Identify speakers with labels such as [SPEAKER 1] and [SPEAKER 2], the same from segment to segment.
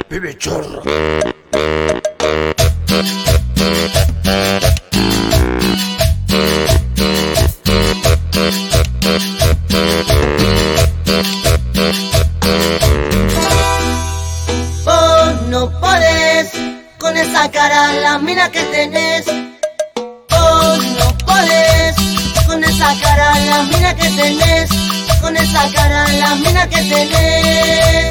[SPEAKER 1] Pibe chorro.
[SPEAKER 2] Vos no podés con esa cara, la mina que tenés. Vos no podés con esa cara, la mina que tenés. Con esa cara, la mina que tenés.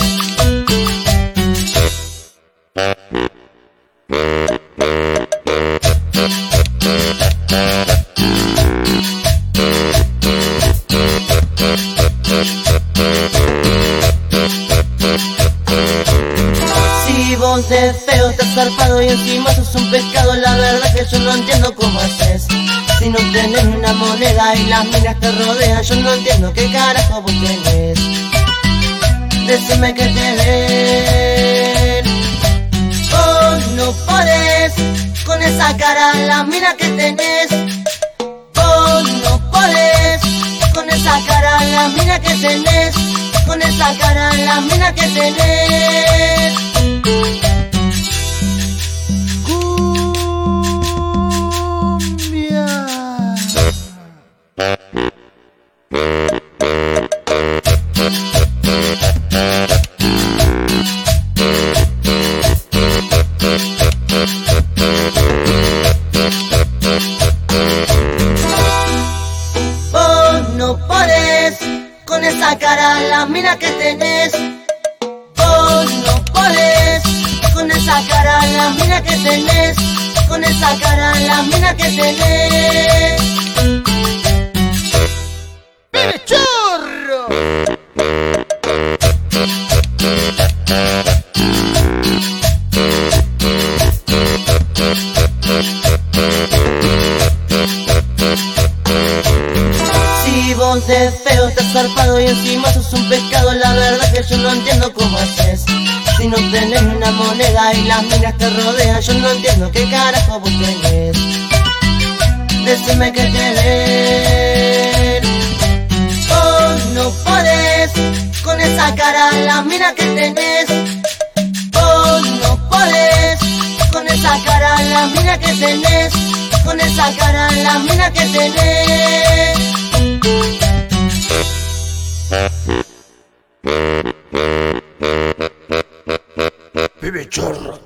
[SPEAKER 2] Si vos de feo estás zarpado y encima sos un pescado, la verdad que yo no entiendo cómo haces. Si no tenés una moneda y las minas te rodean, yo no entiendo qué carajo vos tenés. Decime que tenés. Vos no podés con esa cara, la mina que tenés. Vos no podés con esa cara, la mina que tenés. Con esa cara, la mina que tenés. Vos no podés con esa cara, la mina que tenés. Vos no podés con esa cara, la mina que tenés. Con esa cara, la mina que tenés.
[SPEAKER 1] Pibe chorro.
[SPEAKER 2] Si vos de feo estás zarpado y encima sos un pescado, la verdad que yo no entiendo cómo haces. Si no tenés una moneda y las minas te rodean, yo no entiendo qué carajo vos tenés. Decime que tenés. Vos no podés con esa cara, la mina que tenés. Vos no podés con esa cara, la mina que tenés. Con esa cara, la mina que tenés.
[SPEAKER 1] Pibe chorro.